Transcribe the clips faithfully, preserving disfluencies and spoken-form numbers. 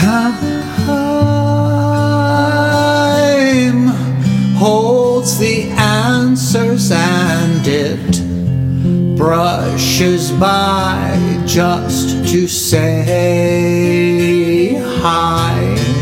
Time holds the answers and it brushes by just to say hi.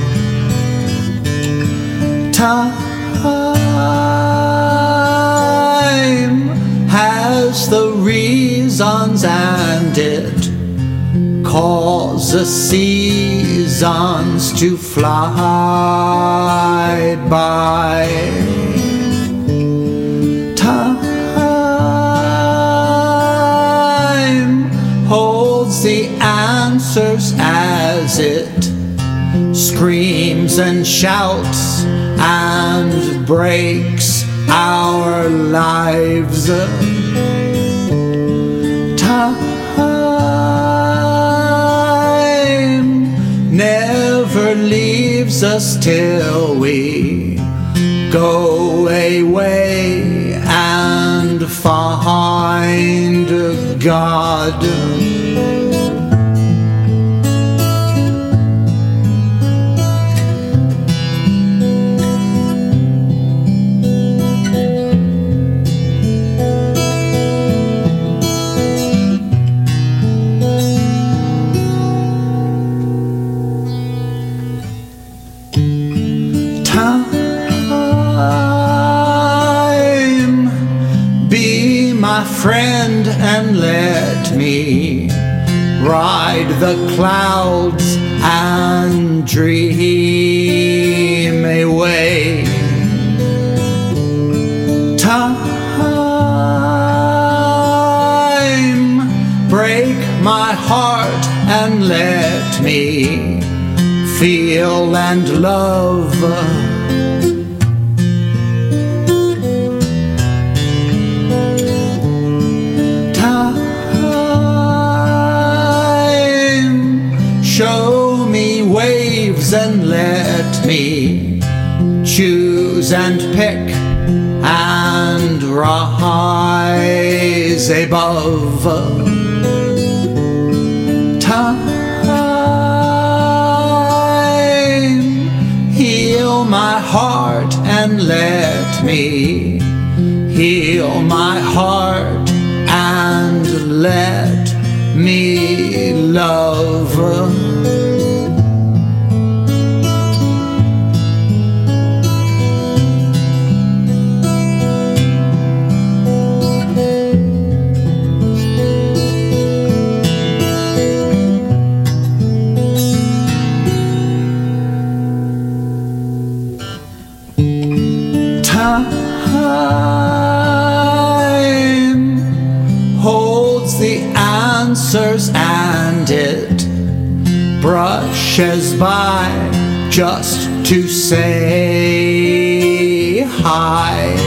Time has the reasons and it causes seasons to fly by. Time holds the answers as it screams and shouts and breaks our lives. Time never leaves us till we go away and find God. Time, be my friend and let me ride the clouds and dream away. Time, break my heart and let me feel and love. Time, show me waves and let me choose and pick and rise above. Time, heal my heart and let me heal my heart and let me love. Time holds the answers and it brushes by just to say hi.